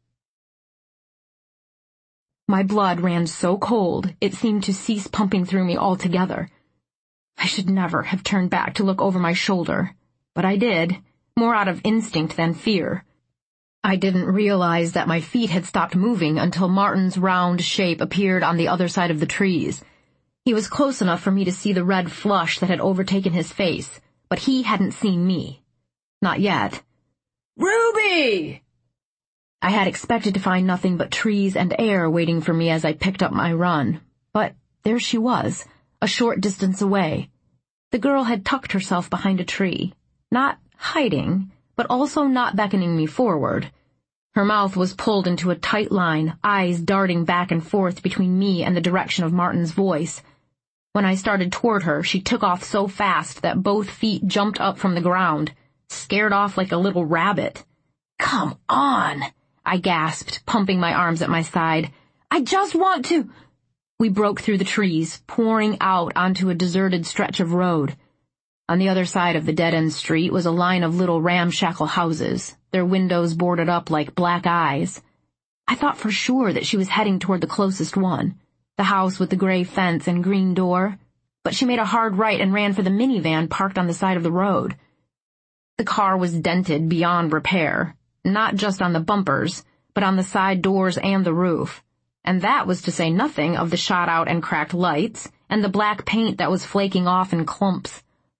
My blood ran so cold, it seemed to cease pumping through me altogether. I should never have turned back to look over my shoulder, but I did, more out of instinct than fear. I didn't realize that my feet had stopped moving until Martin's round shape appeared on the other side of the trees. He was close enough for me to see the red flush that had overtaken his face, but he hadn't seen me. Not yet. "Ruby!" I had expected to find nothing but trees and air waiting for me as I picked up my run, but there she was, a short distance away. The girl had tucked herself behind a tree, not hiding, but also not beckoning me forward. Her mouth was pulled into a tight line, eyes darting back and forth between me and the direction of Martin's voice. When I started toward her, she took off so fast that both feet jumped up from the ground, scared off like a little rabbit. "Come on!" I gasped, pumping my arms at my side. "I just want to—" We broke through the trees, pouring out onto a deserted stretch of road. On the other side of the dead-end street was a line of little ramshackle houses, their windows boarded up like black eyes. I thought for sure that she was heading toward the closest one, the house with the gray fence and green door, but she made a hard right and ran for the minivan parked on the side of the road. The car was dented beyond repair, not just on the bumpers, but on the side doors and the roof, and that was to say nothing of the shot-out and cracked lights and the black paint that was flaking off in clumps.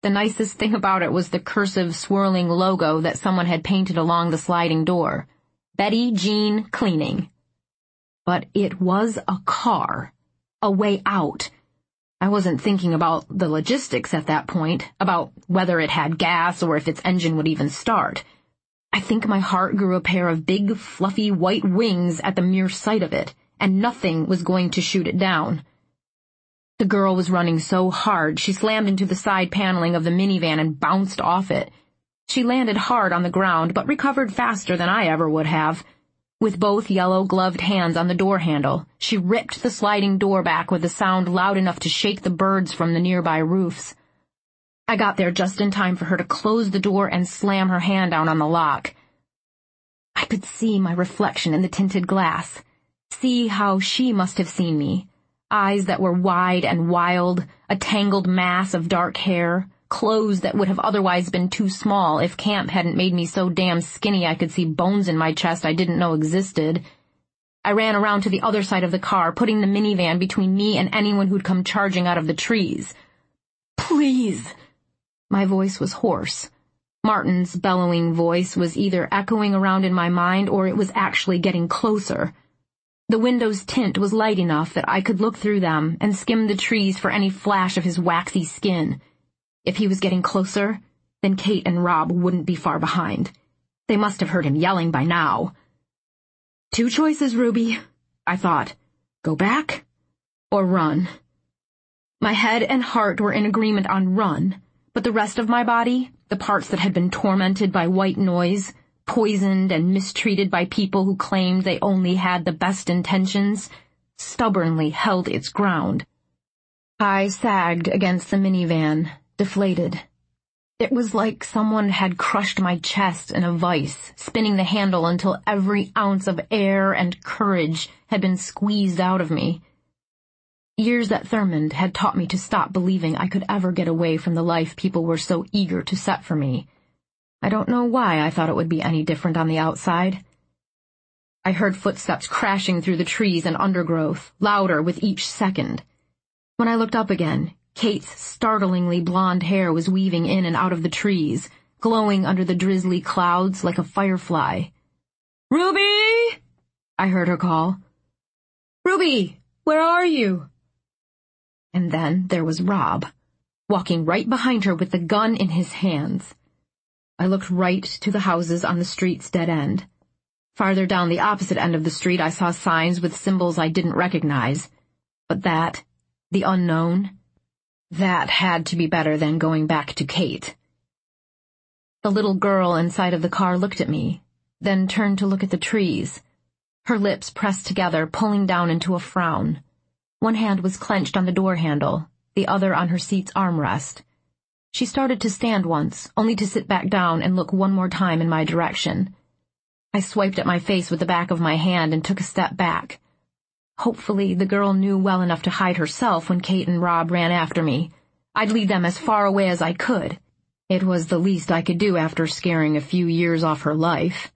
The nicest thing about it was the cursive swirling logo that someone had painted along the sliding door. Betty Jean Cleaning. But it was a car. A way out. I wasn't thinking about the logistics at that point, about whether it had gas or if its engine would even start. I think my heart grew a pair of big, fluffy white wings at the mere sight of it, and nothing was going to shoot it down. The girl was running so hard, she slammed into the side paneling of the minivan and bounced off it. She landed hard on the ground, but recovered faster than I ever would have. With both yellow-gloved hands on the door handle, she ripped the sliding door back with a sound loud enough to shake the birds from the nearby roofs. I got there just in time for her to close the door and slam her hand down on the lock. I could see my reflection in the tinted glass, see how she must have seen me. Eyes that were wide and wild, a tangled mass of dark hair, clothes that would have otherwise been too small if camp hadn't made me so damn skinny I could see bones in my chest I didn't know existed. I ran around to the other side of the car, putting the minivan between me and anyone who'd come charging out of the trees. "Please!" My voice was hoarse. Martin's bellowing voice was either echoing around in my mind or it was actually getting closer. The window's tint was light enough that I could look through them and skim the trees for any flash of his waxy skin. If he was getting closer, then Kate and Rob wouldn't be far behind. They must have heard him yelling by now. Two choices, Ruby, I thought. Go back or run. My head and heart were in agreement on run, but the rest of my body, the parts that had been tormented by white noise, poisoned and mistreated by people who claimed they only had the best intentions, stubbornly held its ground. I sagged against the minivan, deflated. It was like someone had crushed my chest in a vice, spinning the handle until every ounce of air and courage had been squeezed out of me. Years at Thurmond had taught me to stop believing I could ever get away from the life people were so eager to set for me. I don't know why I thought it would be any different on the outside. I heard footsteps crashing through the trees and undergrowth, louder with each second. When I looked up again, Kate's startlingly blonde hair was weaving in and out of the trees, glowing under the drizzly clouds like a firefly. "Ruby!" I heard her call. "Ruby, where are you?" And then there was Rob, walking right behind her with the gun in his hands. I looked right to the houses on the street's dead end. Farther down the opposite end of the street I saw signs with symbols I didn't recognize. But that, the unknown, that had to be better than going back to Kate. The little girl inside of the car looked at me, then turned to look at the trees. Her lips pressed together, pulling down into a frown. One hand was clenched on the door handle, the other on her seat's armrest. She started to stand once, only to sit back down and look one more time in my direction. I swiped at my face with the back of my hand and took a step back. Hopefully the girl knew well enough to hide herself when Kate and Rob ran after me. I'd lead them as far away as I could. It was the least I could do after scaring a few years off her life.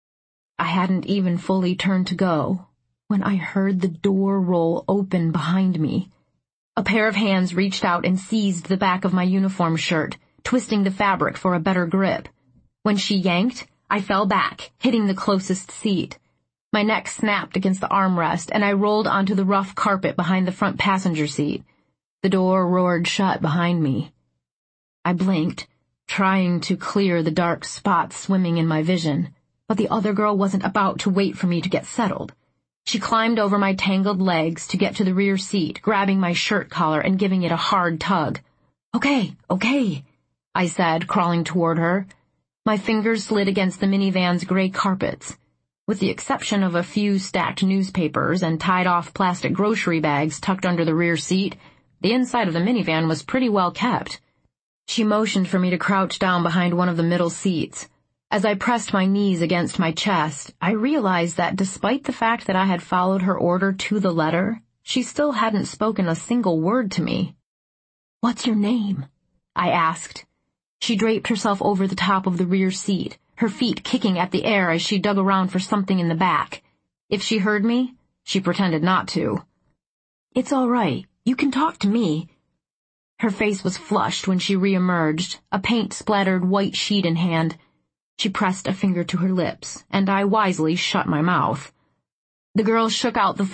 I hadn't even fully turned to go when I heard the door roll open behind me. A pair of hands reached out and seized the back of my uniform shirt, twisting the fabric for a better grip. When she yanked, I fell back, hitting the closest seat. My neck snapped against the armrest, and I rolled onto the rough carpet behind the front passenger seat. The door roared shut behind me. I blinked, trying to clear the dark spots swimming in my vision, but the other girl wasn't about to wait for me to get settled. She climbed over my tangled legs to get to the rear seat, grabbing my shirt collar and giving it a hard tug. "Okay, okay," I said, crawling toward her. My fingers slid against the minivan's gray carpets. With the exception of a few stacked newspapers and tied-off plastic grocery bags tucked under the rear seat, the inside of the minivan was pretty well kept. She motioned for me to crouch down behind one of the middle seats. As I pressed my knees against my chest, I realized that despite the fact that I had followed her order to the letter, she still hadn't spoken a single word to me. "What's your name?" I asked. She draped herself over the top of the rear seat, her feet kicking at the air as she dug around for something in the back. If she heard me, she pretended not to. "It's all right. You can talk to me." Her face was flushed when she re-emerged, a paint-splattered white sheet in hand. She pressed a finger to her lips, and I wisely shut my mouth. The girl shook out the